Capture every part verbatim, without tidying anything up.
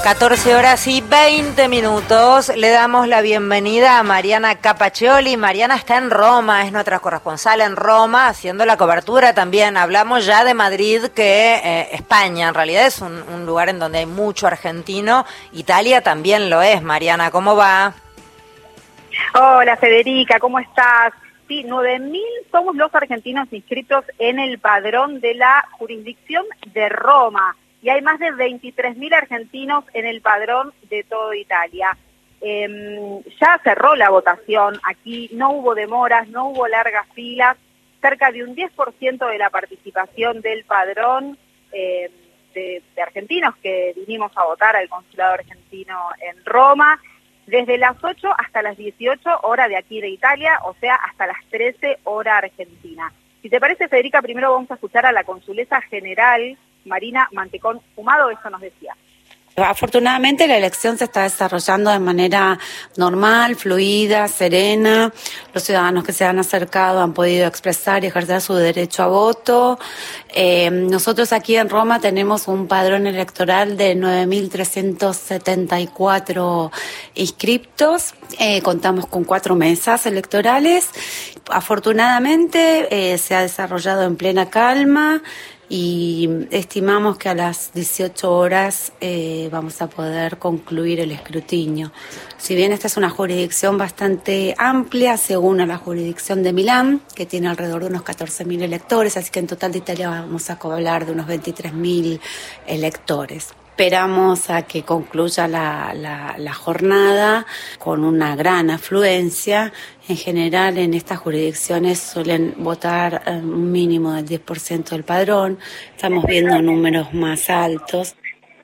catorce horas y veinte minutos. Le damos la bienvenida a Mariana Capaccioli. Mariana está en Roma, es nuestra corresponsal en Roma, haciendo la cobertura también. Hablamos ya de Madrid, que eh, España en realidad es un, un lugar en donde hay mucho argentino. Italia también lo es. Mariana, ¿cómo va? Hola Federica, ¿cómo estás? Sí, nueve mil somos los argentinos inscritos en el padrón de la jurisdicción de Roma. Y hay más de veintitrés mil argentinos en el padrón de toda Italia. Eh, ya cerró la votación, aquí no hubo demoras, no hubo largas filas, cerca de un diez por ciento de la participación del padrón eh, de, de argentinos que vinimos a votar al consulado argentino en Roma, desde las ocho hasta las dieciocho, hora de aquí de Italia, o sea, hasta las trece, hora argentina. Si te parece, Federica, primero vamos a escuchar a la consulesa general, Marina Mantecón Fumado, eso nos decía. Afortunadamente la elección se está desarrollando de manera normal, fluida, serena. Los ciudadanos que se han acercado han podido expresar y ejercer su derecho a voto. Eh, nosotros aquí en Roma tenemos un padrón electoral de nueve mil trescientos setenta y cuatro inscriptos. Eh, contamos con cuatro mesas electorales. Afortunadamente eh, se ha desarrollado en plena calma. Y estimamos que a las dieciocho horas eh, vamos a poder concluir el escrutinio. Si bien esta es una jurisdicción bastante amplia, se une a la jurisdicción de Milán, que tiene alrededor de unos catorce mil electores, así que en total de Italia vamos a hablar de unos veintitrés mil electores. Esperamos a que concluya la, la, la jornada con una gran afluencia. En general, en estas jurisdicciones suelen votar un mínimo del diez por ciento del padrón. Estamos viendo números más altos.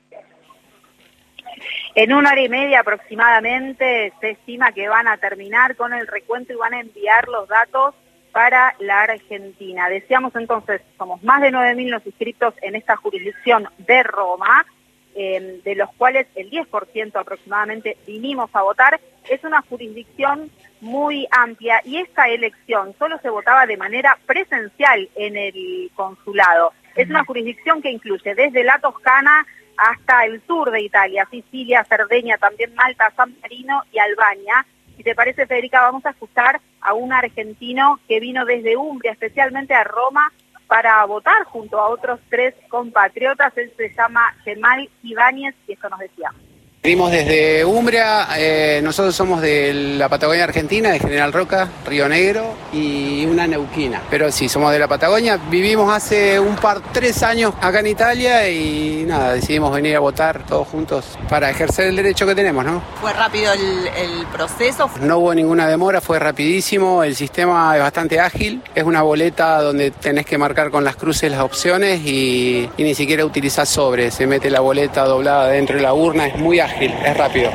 En una hora y media aproximadamente se estima que van a terminar con el recuento y van a enviar los datos para la Argentina. Decíamos entonces, somos más de nueve mil los inscritos en esta jurisdicción de Roma, eh, de los cuales el diez por ciento aproximadamente vinimos a votar. Es una jurisdicción muy amplia y esta elección solo se votaba de manera presencial en el consulado. Es una jurisdicción que incluye desde la Toscana hasta el sur de Italia, Sicilia, Cerdeña, también Malta, San Marino y Albania. Si te parece, Federica, vamos a escuchar a un argentino que vino desde Umbria, especialmente a Roma, para votar junto a otros tres compatriotas. Él se llama Gemal Ibáñez y esto nos decía. Venimos desde Umbria, eh, nosotros somos de la Patagonia Argentina, de General Roca, Río Negro y una neuquina. Pero sí, somos de la Patagonia, vivimos hace un par, tres años acá en Italia y nada, decidimos venir a votar todos juntos para ejercer el derecho que tenemos, ¿no? ¿Fue rápido el, el proceso? No hubo ninguna demora, fue rapidísimo, el sistema es bastante ágil, es una boleta donde tenés que marcar con las cruces las opciones y, y ni siquiera utilizás sobre, se mete la boleta doblada dentro de la urna, es muy ágil. Es rápido.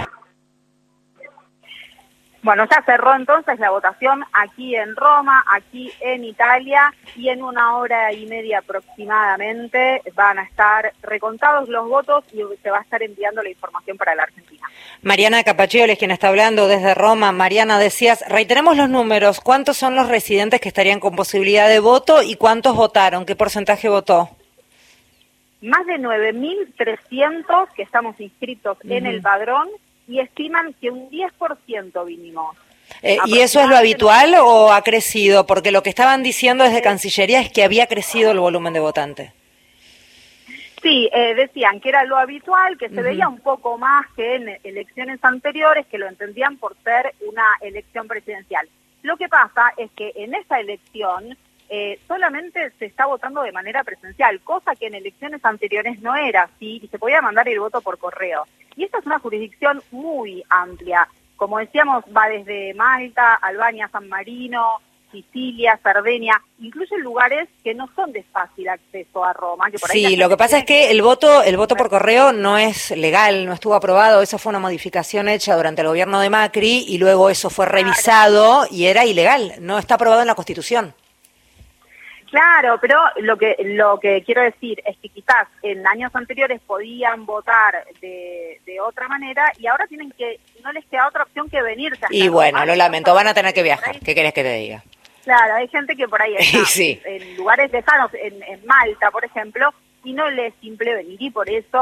Bueno, ya cerró entonces la votación aquí en Roma, aquí en Italia, y en una hora y media aproximadamente van a estar recontados los votos y se va a estar enviando la información para la Argentina. Mariana Capaccioli es quien está hablando desde Roma. Mariana, decías, reiteremos los números, ¿cuántos son los residentes que estarían con posibilidad de voto y cuántos votaron? ¿Qué porcentaje votó? Más de nueve mil trescientos que estamos inscritos uh-huh. en el padrón y estiman que un diez por ciento vinimos. Eh, ¿Y eso es lo habitual o ha crecido? Porque lo que estaban diciendo desde Cancillería es que había crecido el volumen de votantes. Sí, eh, decían que era lo habitual, que se uh-huh. veía un poco más que en elecciones anteriores, que lo entendían por ser una elección presidencial. Lo que pasa es que en esta elección Eh, solamente se está votando de manera presencial, cosa que en elecciones anteriores no era así y se podía mandar el voto por correo. Y esta es una jurisdicción muy amplia. Como decíamos, va desde Malta, Albania, San Marino, Sicilia, Cerdeña, incluye lugares que no son de fácil acceso a Roma. Que por ahí sí, lo que pasa es que el voto, el voto por correo no es legal, no estuvo aprobado, eso fue una modificación hecha durante el gobierno de Macri y luego eso fue revisado y era ilegal, no está aprobado en la Constitución. Claro, pero lo que lo que quiero decir es que quizás en años anteriores podían votar de, de otra manera y ahora tienen que no les queda otra opción que venirse. Y bueno, Roma. Lo lamento, van a tener que viajar. ¿Qué querés que te diga? Claro, hay gente que por ahí está sí. en lugares lejanos, en, en Malta, por ejemplo, y no les simple venir y por eso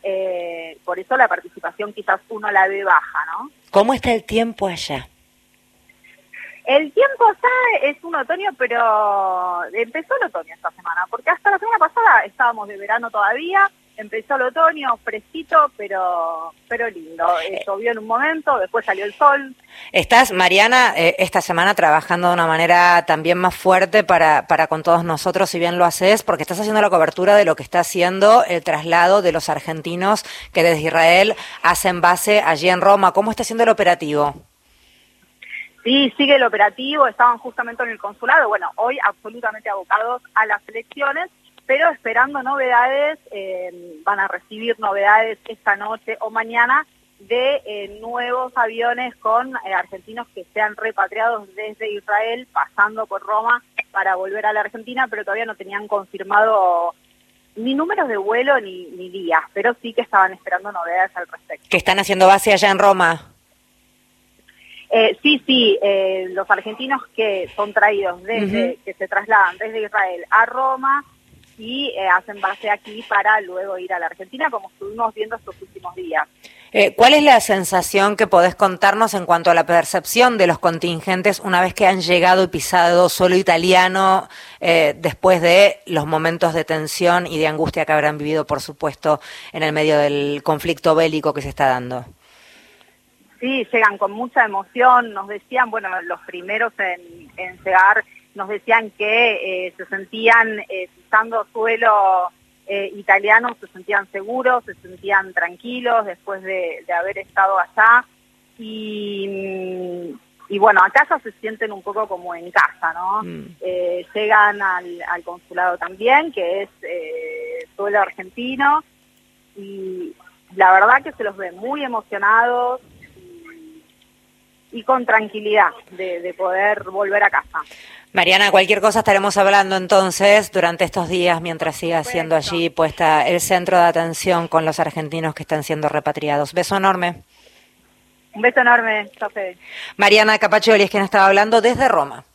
eh, por eso la participación quizás uno la ve baja, ¿no? ¿Cómo está el tiempo allá? El tiempo ya es un otoño, pero empezó el otoño esta semana, porque hasta la semana pasada estábamos de verano todavía, empezó el otoño, fresquito, pero pero lindo. Eh, llovió en un momento, después salió el sol. Estás, Mariana, eh, esta semana trabajando de una manera también más fuerte para, para con todos nosotros, si bien lo haces, porque estás haciendo la cobertura de lo que está haciendo el traslado de los argentinos que desde Israel hacen base allí en Roma. ¿Cómo está siendo el operativo? Sí, sigue el operativo, estaban justamente en el consulado, bueno, hoy absolutamente abocados a las elecciones, pero esperando novedades, eh, van a recibir novedades esta noche o mañana de eh, nuevos aviones con eh, argentinos que sean repatriados desde Israel, pasando por Roma para volver a la Argentina, pero todavía no tenían confirmado ni números de vuelo ni, ni días, pero sí que estaban esperando novedades al respecto. ¿Que están haciendo base allá en Roma? Eh, sí, sí, eh, los argentinos que son traídos desde, uh-huh. que se trasladan desde Israel a Roma y eh, hacen base aquí para luego ir a la Argentina, como estuvimos viendo estos últimos días. Eh, ¿Cuál es la sensación que podés contarnos en cuanto a la percepción de los contingentes una vez que han llegado y pisado suelo italiano, eh, después de los momentos de tensión y de angustia que habrán vivido, por supuesto, en el medio del conflicto bélico que se está dando? Sí, llegan con mucha emoción, nos decían, bueno, los primeros en, en llegar, nos decían que eh, se sentían eh, pisando suelo eh, italiano, se sentían seguros, se sentían tranquilos después de, de haber estado allá, y, y bueno, acá ya se sienten un poco como en casa, ¿no? Mm. Eh, llegan al, al consulado también, que es eh, suelo argentino, y la verdad que se los ve muy emocionados, y con tranquilidad de, de poder volver a casa. Mariana, cualquier cosa estaremos hablando entonces durante estos días mientras siga siendo allí puesta el centro de atención con los argentinos que están siendo repatriados. Beso enorme. Un beso enorme, Sofía. Mariana Capaccioli es quien estaba hablando desde Roma.